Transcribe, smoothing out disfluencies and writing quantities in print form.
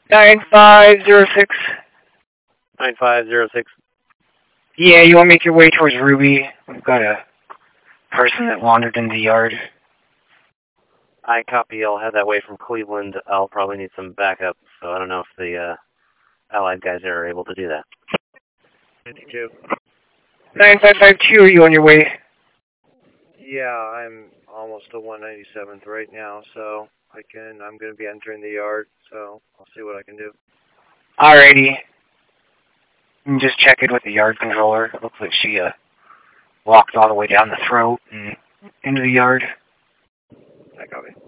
9506. 9506. Yeah, you want to make your way towards Ruby? We've got a person that wandered into the yard. I copy. I'll head that way from Cleveland. I'll probably need some backup, so I don't know if the Allied guys are able to do that. 92. 9552, are you on your way? Yeah, I'm almost to 197th right now, so I'm going to be entering the yard, so I'll see what I can do. Alrighty. You can just check it with the yard controller. It looks like she walked all the way down the throat and into the yard. I copy.